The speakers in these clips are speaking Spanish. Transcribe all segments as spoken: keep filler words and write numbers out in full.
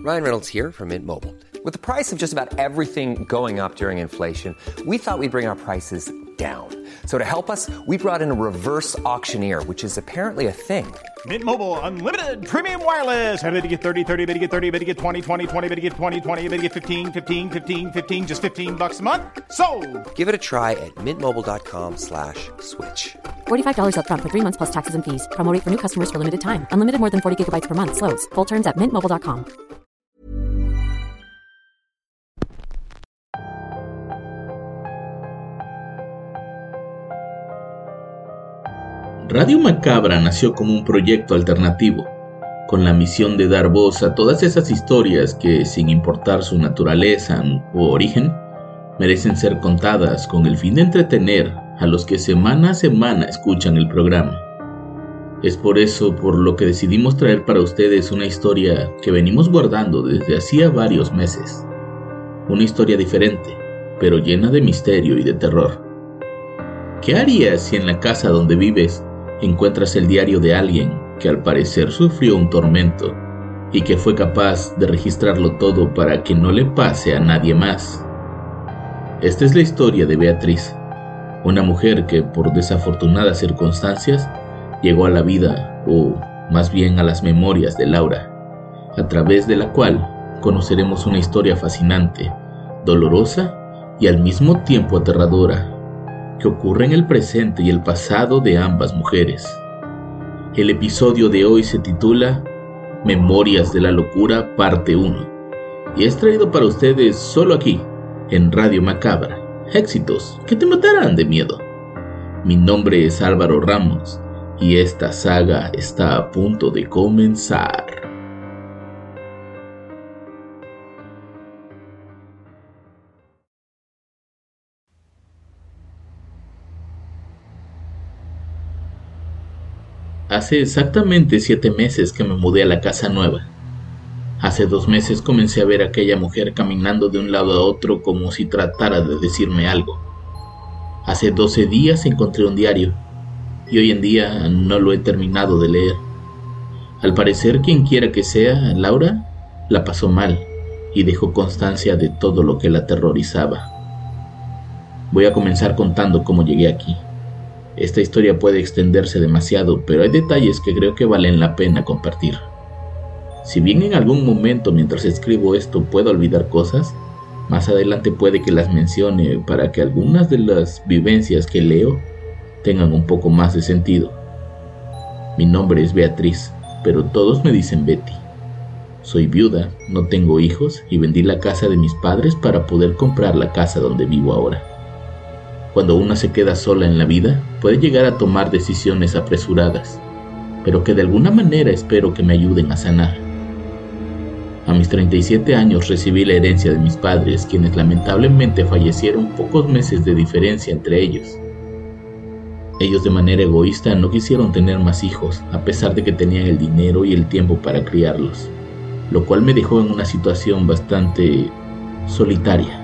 Ryan Reynolds here from Mint Mobile. With the price of just about everything going up during inflation, we thought we'd bring our prices down. So to help us, we brought in a reverse auctioneer, which is apparently a thing. Mint Mobile Unlimited Premium Wireless. How to get thirty, thirty, how to get thirty, how to get twenty, twenty, twenty, how to get twenty, twenty, how to get fifteen, fifteen, fifteen, fifteen, just fifteen bucks a month? Sold! Give it a try at mintmobile.com slash switch. forty-five dollars up front for three months plus taxes and fees. Promo rate for new customers for limited time. Unlimited more than forty gigabytes per month. Slows full terms at mint mobile dot com. Radio Macabra nació como un proyecto alternativo, con la misión de dar voz a todas esas historias que, sin importar su naturaleza u origen, merecen ser contadas con el fin de entretener a los que semana a semana escuchan el programa. Es por eso por lo que decidimos traer para ustedes una historia que venimos guardando desde hacía varios meses. Una historia diferente, pero llena de misterio y de terror. ¿Qué harías si en la casa donde vives encuentras el diario de alguien que al parecer sufrió un tormento y que fue capaz de registrarlo todo para que no le pase a nadie más? Esta es la historia de Beatriz, una mujer que por desafortunadas circunstancias llegó a la vida, o más bien a las memorias de Laura, a través de la cual conoceremos una historia fascinante, dolorosa y al mismo tiempo aterradora, que ocurre en el presente y el pasado de ambas mujeres. El episodio de hoy se titula Memorias de la Locura Parte uno y es traído para ustedes solo aquí, en Radio Macabra. Éxitos que te matarán de miedo. Mi nombre es Álvaro Ramos y esta saga está a punto de comenzar. Hace exactamente siete meses que me mudé a la casa nueva. Hace dos meses comencé a ver a aquella mujer caminando de un lado a otro como si tratara de decirme algo. Hace doce días encontré un diario y hoy en día no lo he terminado de leer. Al parecer, quien quiera que sea, Laura la pasó mal y dejó constancia de todo lo que la aterrorizaba. Voy a comenzar contando cómo llegué aquí. Esta historia puede extenderse demasiado, pero hay detalles que creo que valen la pena compartir. Si bien en algún momento mientras escribo esto puedo olvidar cosas, más adelante puede que las mencione para que algunas de las vivencias que leo tengan un poco más de sentido. Mi nombre es Beatriz, pero todos me dicen Betty. Soy viuda, no tengo hijos y vendí la casa de mis padres para poder comprar la casa donde vivo ahora. Cuando una se queda sola en la vida, puede llegar a tomar decisiones apresuradas, pero que de alguna manera espero que me ayuden a sanar. A mis treinta y siete años recibí la herencia de mis padres, quienes lamentablemente fallecieron pocos meses de diferencia entre ellos. Ellos de manera egoísta no quisieron tener más hijos, a pesar de que tenían el dinero y el tiempo para criarlos, lo cual me dejó en una situación bastante solitaria.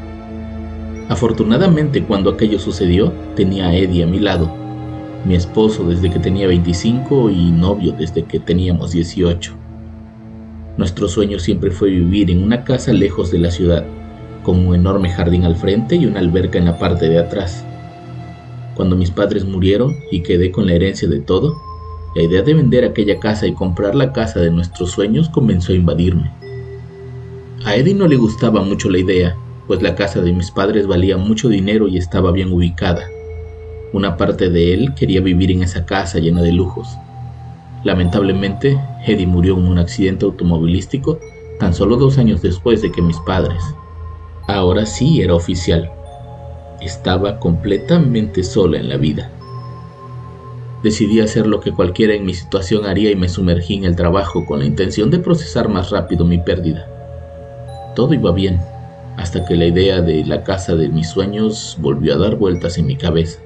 Afortunadamente, cuando aquello sucedió, tenía a Eddie a mi lado, mi esposo desde que tenía veinticinco y novio desde que teníamos dieciocho. Nuestro sueño siempre fue vivir en una casa lejos de la ciudad, con un enorme jardín al frente y una alberca en la parte de atrás. Cuando mis padres murieron y quedé con la herencia de todo, la idea de vender aquella casa y comprar la casa de nuestros sueños comenzó a invadirme. A Eddie no le gustaba mucho la idea, pues la casa de mis padres valía mucho dinero y estaba bien ubicada. Una parte de él quería vivir en esa casa llena de lujos. Lamentablemente, Eddie murió en un accidente automovilístico tan solo dos años después de que mis padres. Ahora sí era oficial. Estaba completamente sola en la vida. Decidí hacer lo que cualquiera en mi situación haría y me sumergí en el trabajo con la intención de procesar más rápido mi pérdida. Todo iba bien, hasta que la idea de la casa de mis sueños volvió a dar vueltas en mi cabeza.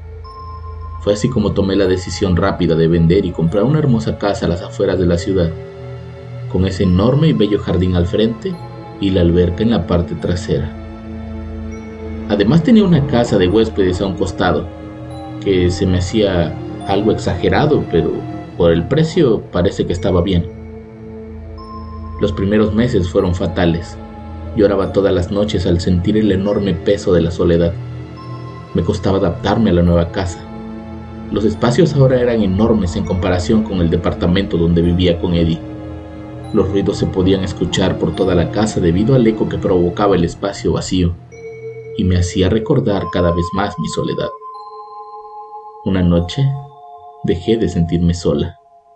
Fue así como tomé la decisión rápida de vender y comprar una hermosa casa a las afueras de la ciudad, con ese enorme y bello jardín al frente y la alberca en la parte trasera. Además tenía una casa de huéspedes a un costado, que se me hacía algo exagerado, pero por el precio parece que estaba bien. Los primeros meses fueron fatales. Lloraba todas las noches al sentir el enorme peso de la soledad. Me costaba adaptarme a la nueva casa. Los espacios ahora eran enormes en comparación con el departamento donde vivía con Eddie. Los ruidos se podían escuchar por toda la casa debido al eco que provocaba el espacio vacío, y me hacía recordar cada vez más mi soledad. Una noche dejé de sentirme sola.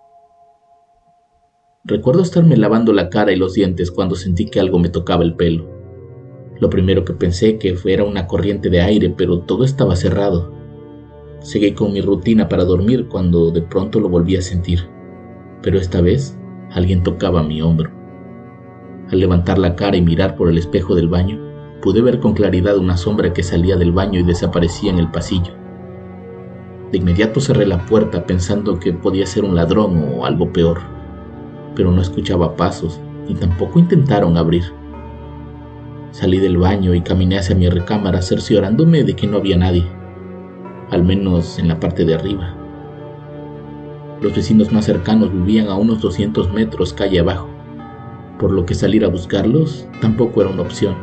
Recuerdo estarme lavando la cara y los dientes cuando sentí que algo me tocaba el pelo. Lo primero que pensé que era una corriente de aire, pero todo estaba cerrado. Seguí con mi rutina para dormir cuando de pronto lo volví a sentir, pero esta vez alguien tocaba mi hombro. Al levantar la cara y mirar por el espejo del baño, pude ver con claridad una sombra que salía del baño y desaparecía en el pasillo. De inmediato cerré la puerta pensando que podía ser un ladrón o algo peor, pero no escuchaba pasos y tampoco intentaron abrir. Salí del baño y caminé hacia mi recámara cerciorándome de que no había nadie, al menos en la parte de arriba. Los vecinos más cercanos vivían a unos doscientos metros calle abajo, por lo que salir a buscarlos tampoco era una opción.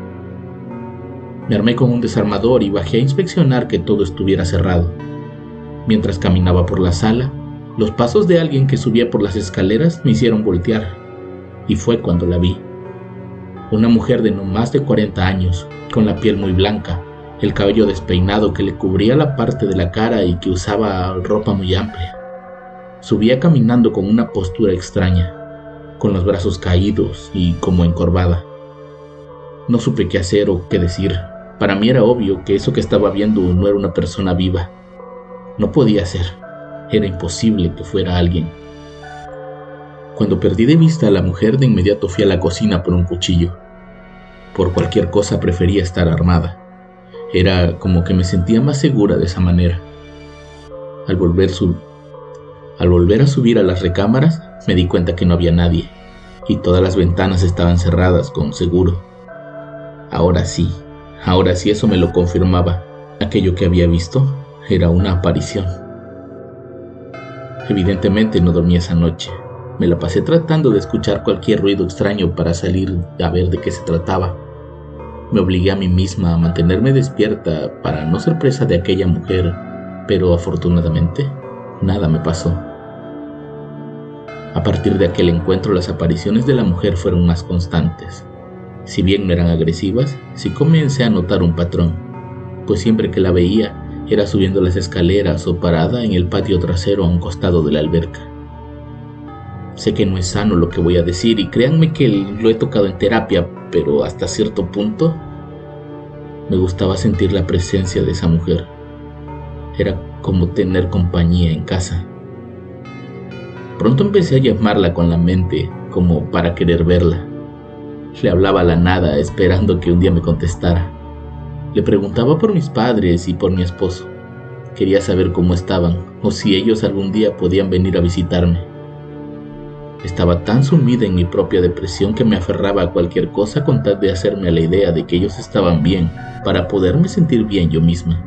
Me armé con un desarmador y bajé a inspeccionar que todo estuviera cerrado. Mientras caminaba por la sala, los pasos de alguien que subía por las escaleras me hicieron voltear, y fue cuando la vi. Una mujer de no más de cuarenta años, con la piel muy blanca, el cabello despeinado que le cubría la parte de la cara y que usaba ropa muy amplia. Subía caminando con una postura extraña, con los brazos caídos y como encorvada. No supe qué hacer o qué decir. Para mí era obvio que eso que estaba viendo no era una persona viva. No podía ser. Era imposible que fuera alguien. Cuando perdí de vista a la mujer, de inmediato fui a la cocina por un cuchillo. Por cualquier cosa prefería estar armada. Era como que me sentía más segura de esa manera. Al volver, sub... Al volver a subir a las recámaras, me di cuenta que no había nadie, y todas las ventanas estaban cerradas con seguro. Ahora sí, ahora sí eso me lo confirmaba. Aquello que había visto era una aparición. Evidentemente no dormí esa noche. Me la pasé tratando de escuchar cualquier ruido extraño para salir a ver de qué se trataba. Me obligué a mí misma a mantenerme despierta para no ser presa de aquella mujer, pero afortunadamente nada me pasó. A partir de aquel encuentro, las apariciones de la mujer fueron más constantes. Si bien no eran agresivas, sí comencé a notar un patrón, pues siempre que la veía era subiendo las escaleras o parada en el patio trasero a un costado de la alberca. Sé que no es sano lo que voy a decir y créanme que lo he tocado en terapia, pero hasta cierto punto me gustaba sentir la presencia de esa mujer. Era como tener compañía en casa. Pronto empecé a llamarla con la mente, como para querer verla. Le hablaba a la nada, esperando que un día me contestara. Le preguntaba por mis padres y por mi esposo. Quería saber cómo estaban, o si ellos algún día podían venir a visitarme. Estaba tan sumida en mi propia depresión que me aferraba a cualquier cosa con tal de hacerme a la idea de que ellos estaban bien, para poderme sentir bien yo misma.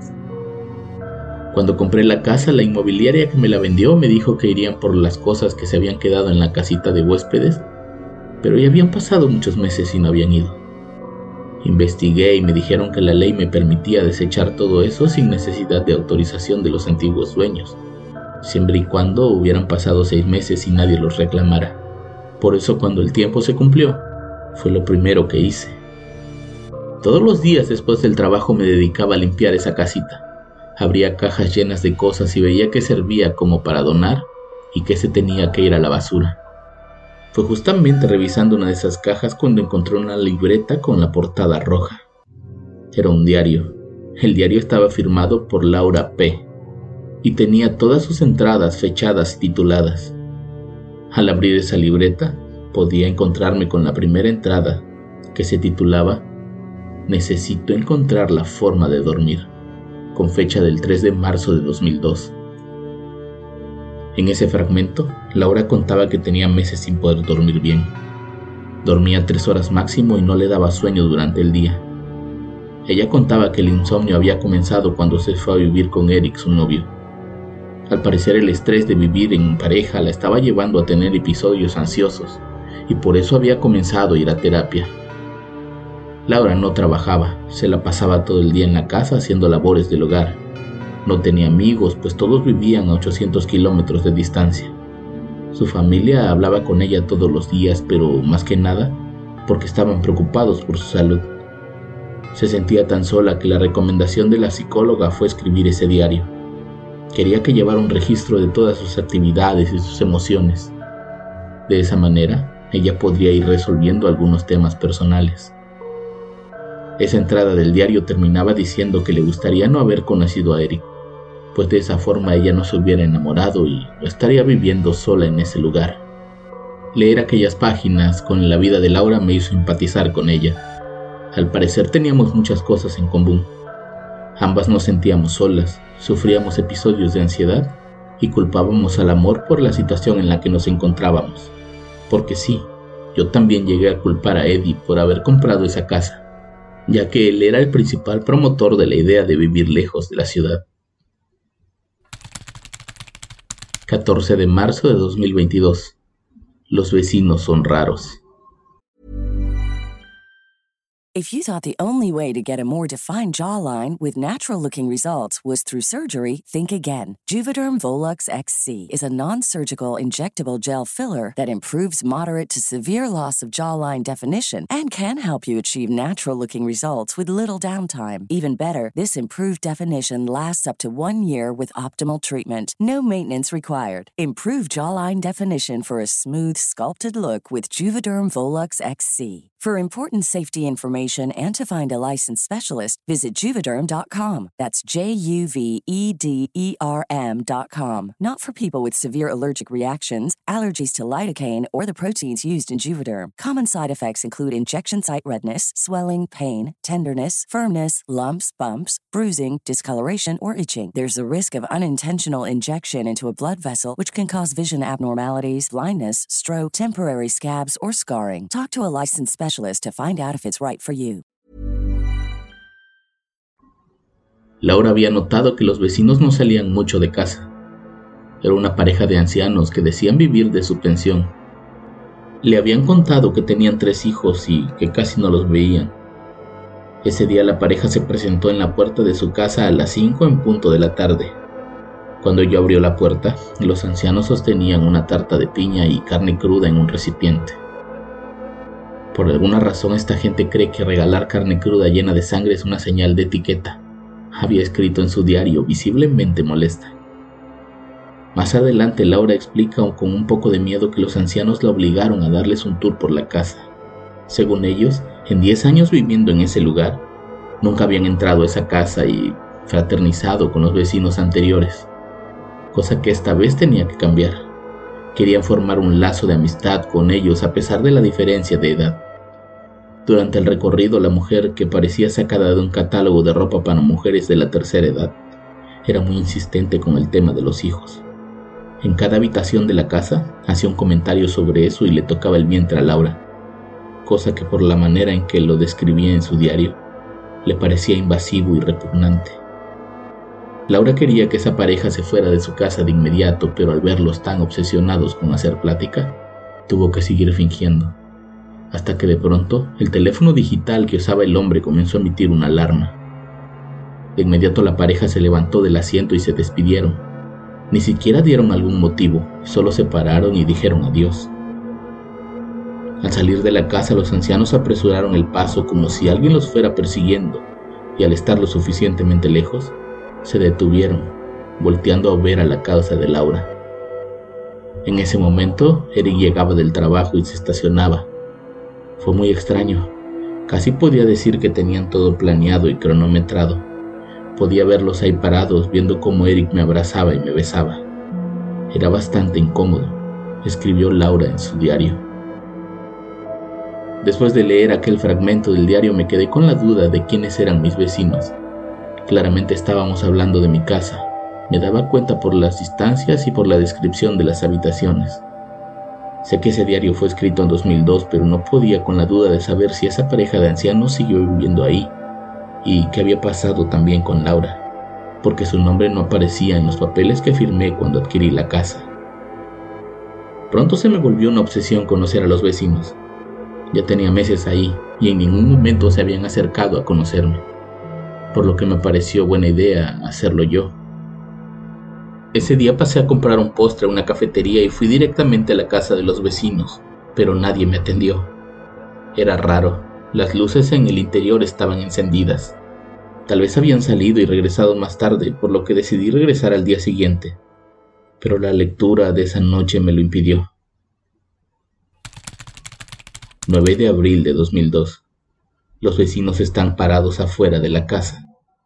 Cuando compré la casa, la inmobiliaria que me la vendió me dijo que irían por las cosas que se habían quedado en la casita de huéspedes, pero ya habían pasado muchos meses y no habían ido. Investigué y me dijeron que la ley me permitía desechar todo eso sin necesidad de autorización de los antiguos dueños, siempre y cuando hubieran pasado seis meses y nadie los reclamara. Por eso, cuando el tiempo se cumplió, fue lo primero que hice. Todos los días después del trabajo me dedicaba a limpiar esa casita. Abría cajas llenas de cosas y veía qué servía como para donar y qué se tenía que ir a la basura. Fue justamente revisando una de esas cajas cuando encontré una libreta con la portada roja. Era un diario. El diario estaba firmado por Laura P. y tenía todas sus entradas fechadas y tituladas. Al abrir esa libreta, podía encontrarme con la primera entrada, que se titulaba «Necesito encontrar la forma de dormir», con fecha del tres de marzo de dos mil dos. En ese fragmento, Laura contaba que tenía meses sin poder dormir bien. Dormía tres horas máximo y no le daba sueño durante el día. Ella contaba que el insomnio había comenzado cuando se fue a vivir con Eric, su novio. Al parecer, el estrés de vivir en pareja la estaba llevando a tener episodios ansiosos, y por eso había comenzado a ir a terapia. Laura no trabajaba, se la pasaba todo el día en la casa haciendo labores del hogar. No tenía amigos, pues todos vivían a ochocientos kilómetros de distancia. Su familia hablaba con ella todos los días, pero más que nada porque estaban preocupados por su salud. Se sentía tan sola que la recomendación de la psicóloga fue escribir ese diario. Quería que llevara un registro de todas sus actividades y sus emociones. De esa manera, ella podría ir resolviendo algunos temas personales. Esa entrada del diario terminaba diciendo que le gustaría no haber conocido a Eric, pues de esa forma ella no se hubiera enamorado y estaría viviendo sola en ese lugar. Leer aquellas páginas con la vida de Laura me hizo empatizar con ella. Al parecer teníamos muchas cosas en común. Ambas nos sentíamos solas, sufríamos episodios de ansiedad y culpábamos al amor por la situación en la que nos encontrábamos. Porque sí, yo también llegué a culpar a Eddie por haber comprado esa casa, ya que él era el principal promotor de la idea de vivir lejos de la ciudad. catorce de marzo de dos mil veintidós. Los vecinos son raros. If you thought the only way to get a more defined jawline with natural-looking results was through surgery, think again. Juvederm Volux X C is a non-surgical injectable gel filler that improves moderate to severe loss of jawline definition and can help you achieve natural-looking results with little downtime. Even better, this improved definition lasts up to one year with optimal treatment. No maintenance required. Improve jawline definition for a smooth, sculpted look with Juvederm Volux X C. For important safety information and to find a licensed specialist, visit Juvederm dot com. That's J U V E D E R M dot com. Not for people with severe allergic reactions, allergies to lidocaine, or the proteins used in Juvederm. Common side effects include injection site redness, swelling, pain, tenderness, firmness, lumps, bumps, bruising, discoloration, or itching. There's a risk of unintentional injection into a blood vessel, which can cause vision abnormalities, blindness, stroke, temporary scabs, or scarring. Talk to a licensed specialist to find out if it's right for you. Laura había notado que los vecinos no salían mucho de casa. Era una pareja de ancianos que decían vivir de su pensión. Le habían contado que tenían tres hijos y que casi no los veían. Ese día la pareja se presentó en la puerta de su casa a las cinco en punto de la tarde. Cuando ella abrió la puerta, los ancianos sostenían una tarta de piña y carne cruda en un recipiente. Por alguna razón esta gente cree que regalar carne cruda llena de sangre es una señal de etiqueta, había escrito en su diario, visiblemente molesta. Más adelante Laura explica con un poco de miedo que los ancianos la obligaron a darles un tour por la casa. Según ellos, en diez años viviendo en ese lugar, nunca habían entrado a esa casa y fraternizado con los vecinos anteriores, cosa que esta vez tenía que cambiar. Querían formar un lazo de amistad con ellos a pesar de la diferencia de edad. Durante el recorrido, la mujer, que parecía sacada de un catálogo de ropa para mujeres de la tercera edad, era muy insistente con el tema de los hijos. En cada habitación de la casa hacía un comentario sobre eso y le tocaba el vientre a Laura, cosa que por la manera en que lo describía en su diario, le parecía invasivo y repugnante. Laura quería que esa pareja se fuera de su casa de inmediato, pero al verlos tan obsesionados con hacer plática, tuvo que seguir fingiendo. Hasta que de pronto el teléfono digital que usaba el hombre comenzó a emitir una alarma. De inmediato la pareja se levantó del asiento y se despidieron. Ni siquiera dieron algún motivo, solo se pararon y dijeron adiós. Al salir de la casa, los ancianos apresuraron el paso como si alguien los fuera persiguiendo, y al estar lo suficientemente lejos, se detuvieron, volteando a ver a la casa de Laura. En ese momento, Eric llegaba del trabajo y se estacionaba. Fue muy extraño. Casi podía decir que tenían todo planeado y cronometrado. Podía verlos ahí parados, viendo cómo Eric me abrazaba y me besaba. Era bastante incómodo, escribió Laura en su diario. Después de leer aquel fragmento del diario me quedé con la duda de quiénes eran mis vecinos. Claramente estábamos hablando de mi casa. Me daba cuenta por las distancias y por la descripción de las habitaciones. Sé que ese diario fue escrito en dos mil dos, pero no podía con la duda de saber si esa pareja de ancianos siguió viviendo ahí y qué había pasado también con Laura, porque su nombre no aparecía en los papeles que firmé cuando adquirí la casa. Pronto se me volvió una obsesión conocer a los vecinos. Ya tenía meses ahí y en ningún momento se habían acercado a conocerme, por lo que me pareció buena idea hacerlo yo. Ese día pasé a comprar un postre a una cafetería y fui directamente a la casa de los vecinos, pero nadie me atendió. Era raro, las luces en el interior estaban encendidas. Tal vez habían salido y regresado más tarde, por lo que decidí regresar al día siguiente, pero la lectura de esa noche me lo impidió. nueve de abril de dos mil dos. Los vecinos están parados afuera de la casa.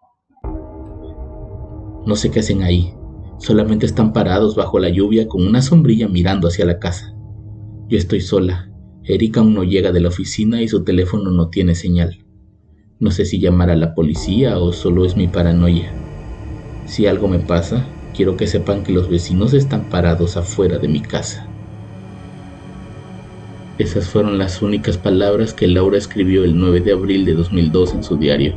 No sé qué hacen ahí, solamente están parados bajo la lluvia con una sombrilla mirando hacia la casa. Yo estoy sola, Erika aún no llega de la oficina y su teléfono no tiene señal. No sé si llamar a la policía o solo es mi paranoia. Si algo me pasa, quiero que sepan que los vecinos están parados afuera de mi casa. Esas fueron las únicas palabras que Laura escribió el nueve de abril de dos mil dos en su diario.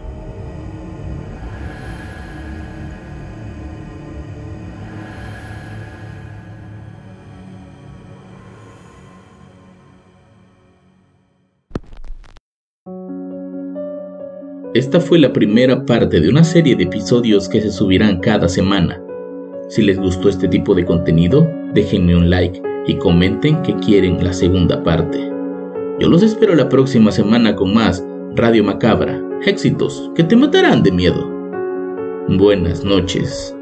Esta fue la primera parte de una serie de episodios que se subirán cada semana. Si les gustó este tipo de contenido, déjenme un like y comenten que quieren la segunda parte. Yo los espero la próxima semana con más Radio Macabra, éxitos que te matarán de miedo. Buenas noches.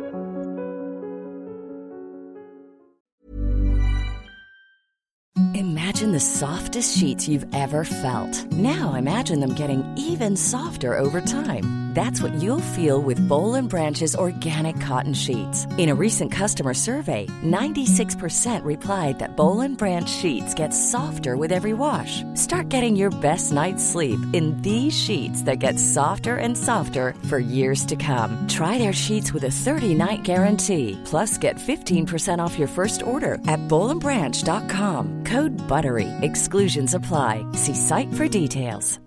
Imagine the softest sheets you've ever felt. Now imagine them getting even softer over time. That's what you'll feel with Boll and Branch's organic cotton sheets. In a recent customer survey, ninety-six percent replied that Boll and Branch sheets get softer with every wash. Start getting your best night's sleep in these sheets that get softer and softer for years to come. Try their sheets with a thirty-night guarantee. Plus, get fifteen percent off your first order at boll and branch dot com. Code BUTTERY. Exclusions apply. See site for details.